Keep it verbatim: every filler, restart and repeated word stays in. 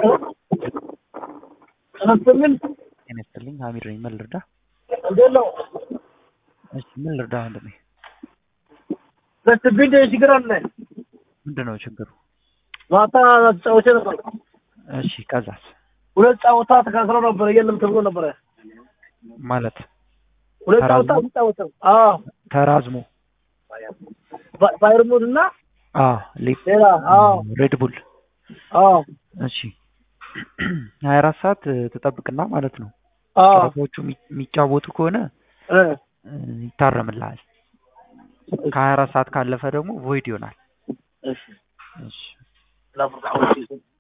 ተነስተልን እኔስተልኝ አሚር ነኝ መልርዳ እንደለው እሺ መልርዳ ወንድሜ ለትብዴ ችግር አለ ምንድነው ችግሩ ማታ ጫውቼ ነበር እሺ ከዛስ ሁለት ጫውታ ተካክሮ ነበር የለም ተብሎ ነበር ማለት ሁለት ጫውታ ተጫውተው አዎ ተራዝሞ ባይርሙድና አዎ ሌላ አዎ ሬድ ቡል አዎ እሺ ሃያ አራት ሰዓት ተጠብቅና ማለት ነው አዎ ጨዋታዎቹ የሚጫወቱ ከሆነ እ ይታረምላል ከሃያ አራት ሰዓት ካለፈ ደግሞ ቮይድ ይሆናል እሺ እሺ لا